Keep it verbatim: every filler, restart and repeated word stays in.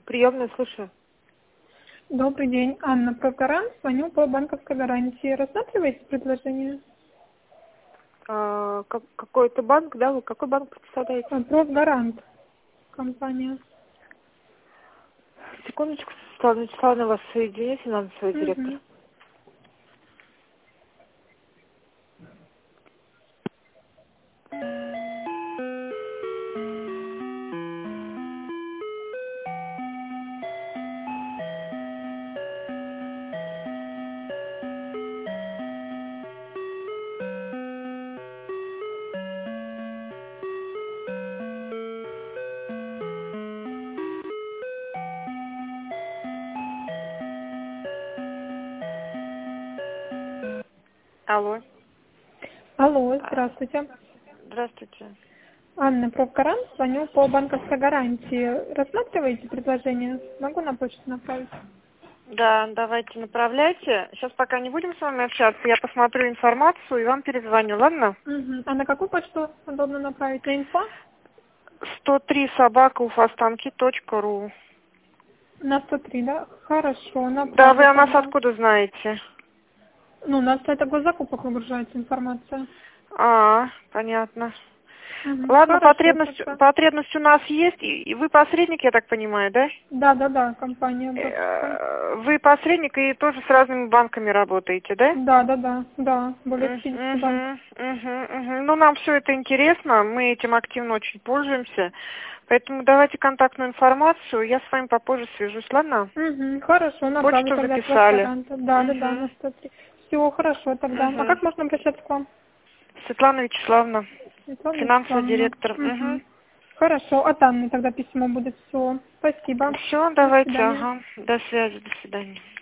Приемная, слушаю. Добрый день, Анна Прогарант, звоню по банковской гарантии. Рассматриваете предложение? А, как, какой-то банк, да? Вы какой банк представляете? Прогарант компания. Секундочку, Светлана Вячеславовна, вас соединю, финансовый директор. Угу. Алло. Алло, А, здравствуйте. Здравствуйте. Анна Прогарант, звоню по банковской гарантии. Рассматриваете предложение? Могу на почту направить? Да, давайте направляйте. Сейчас пока не будем с вами общаться, я посмотрю информацию и вам перезвоню, ладно? Угу. А на какую почту удобно направить? На инфо? сто три собака уфастанки точка ру. На сто три, да? Хорошо, Да, вы направлю о нас тогда. откуда знаете? Ну, на сайт госзакупок выгружается информация. А, понятно. Угу. Ладно, Хорошо потребность, тогда. потребность у нас есть, и и вы посредник, я так понимаю, да? Да, да, да, компания брокерская. Э, Вы посредник и тоже с разными банками работаете, да? Да, да, да, да, более Мгм, пятидесяти банков. мгм, мгм. Ну, нам все это интересно, мы этим активно очень пользуемся. Поэтому давайте контактную информацию, я с вами попозже свяжусь, ладно? Угу, хорошо, направлю Почту тогда от записали. Прогаранта. Да, да, да, на Угу, сто три. Все, хорошо тогда. А угу. как можно обращаться к вам? Светлана Вячеславовна, Светлана финансовый Вячеславовна. директор. Угу. Угу. Хорошо, от Анны тогда письмо будет. Все, спасибо. Все, До давайте, свидания. ага. До связи, до свидания.